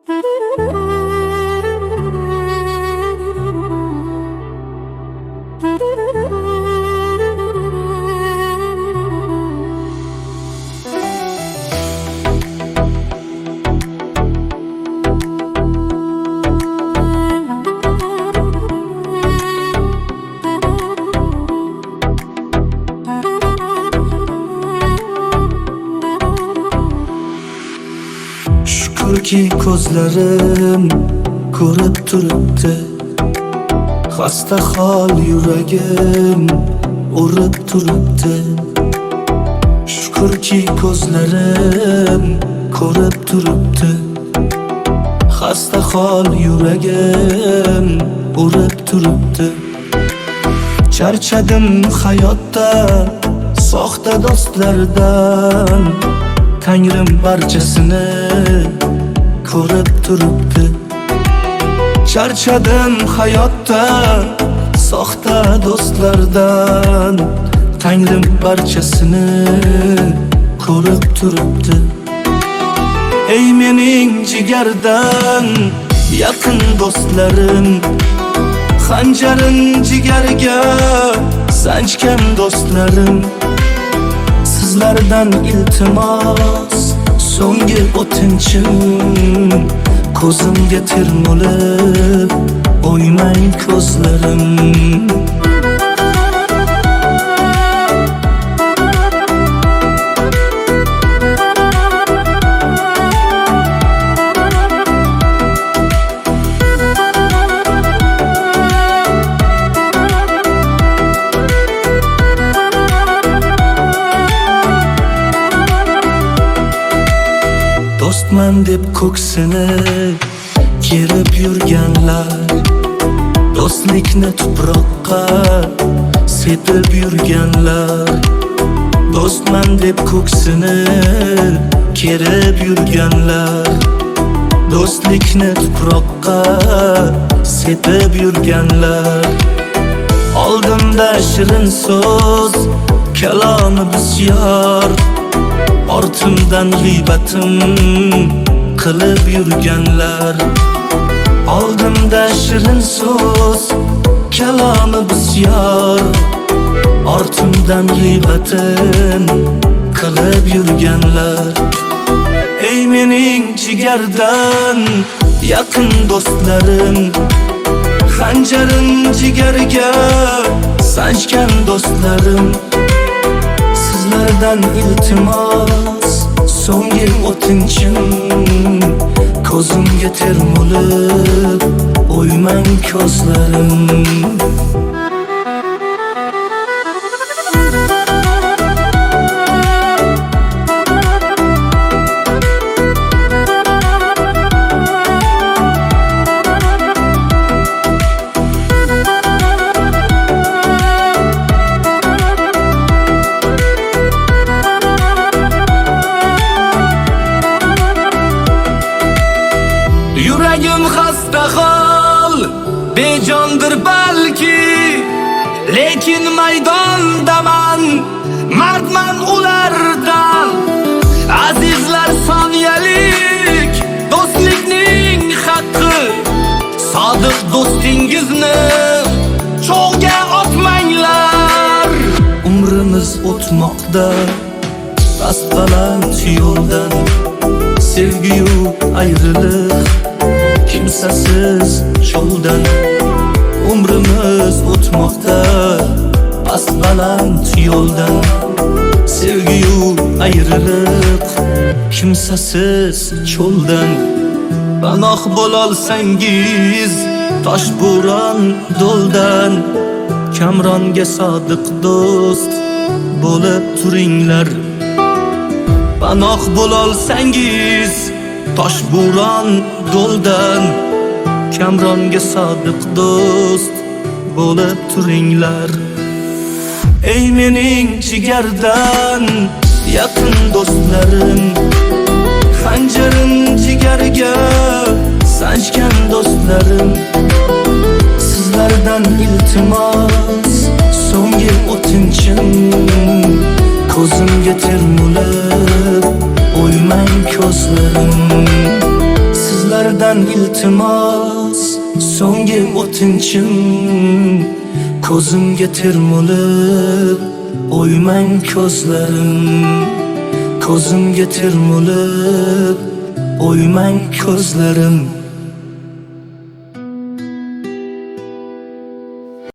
Shukrki ko'zlarim ko'rib turibdi, xasta hol yuragim urib turibdi. Shukrki ko'zlarim ko'rib turibdi, xasta hol yuragim urib turibdi. Charchadim hayotdan, soxta do'stlardan, Tangrim barchasini ko'rib turibdi. Charchadim hayotdan, soxta do'stlardan, Tangrim barchasini ko'rib turibdi. Ey mening jigardan yaqin do'stlarim, xanjarin jigarga sanchgan do'stlarim, sizlardan iltimos so'nggi o'tinchim, ko'zimga termulib o'ymang ko'zlarim. Do'stman deb ko'ksini kerib yurganlar, do'stlikni tuproqqa sepib yurganlar. Do'stman deb ko'ksini kerib yurganlar, do'stlikni tuproqqa sepib yurganlar. Oldimda shirin so'z, kalomi bisyor, ortimdan g'iybatim qilib yurganlar. Oldimda shirin so'z, kalomi bisyor, ortimdan g'iybatim qilib yurganlar. Ey mening jigardan yaqin do'stlarim, xanjarin jigarga sanchgan do'stlarim, sizlardan iltimos so'nggi o'tinchim, ko'zimga termulib o'ymang ko'zlarim. Yuragim xasta hol, bejondir balki, lekin maydondaman, mardman ulardan. Azizlar soniyalik, do'stlikning haqqi, sodiq do'stingizni cho'g'ga otmanglar. Umrimiz o'tmoqda past baland yo'ldan, sevgi-yu ayriliq kimsasiz cho'ldan. Umrimiz o'tmoqda past baland yo'ldan, sevgi-yu ayriliq kimsasiz cho'ldan. Panoh bo'lolsangiz toshbo'ron do'ldan, Kamronga sodiq do'st bo'lib turinglar. Panoh bo'lolsangiz toshbo'ron do'ldan, Kamronga sodiq do'st bo'lib turinglar. Ey mening jigardan yaqin do'stlarim, xanjarin jigarga sanchgan do'stlarim, sizlardan iltimos so'nggi o'tinchim, ko'zimga termulib o'ymang ko'zlarim. sizlardan iltimos, so'nggi o'tinchim, ko'zimga termulib o'ymang ko'zlarim, ko'zimga termulib o'ymang ko'zlarim.